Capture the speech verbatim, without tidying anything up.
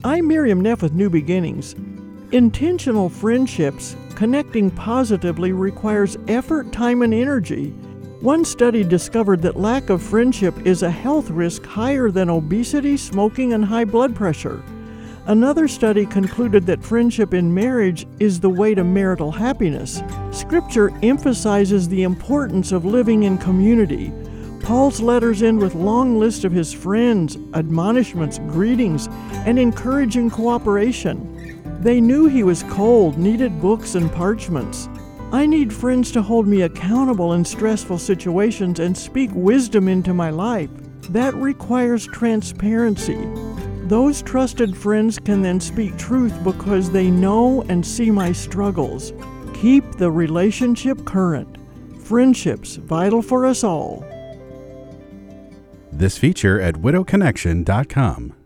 I'm Miriam Neff with New Beginnings. Intentional friendships connecting positively requires effort, time, and energy. One study discovered that lack of friendship is a health risk higher than obesity, smoking, and high blood pressure. Another study concluded that friendship in marriage is the way to marital happiness. Scripture emphasizes the importance of living in community. Paul's letters end with a long list of his friends, admonishments, greetings, and encouraging cooperation. They knew he was cold, needed books and parchments. I need friends to hold me accountable in stressful situations and speak wisdom into my life. That requires transparency. Those trusted friends can then speak truth because they know and see my struggles. Keep the relationship current. Friendships vital for us all. This feature at widow connection dot com.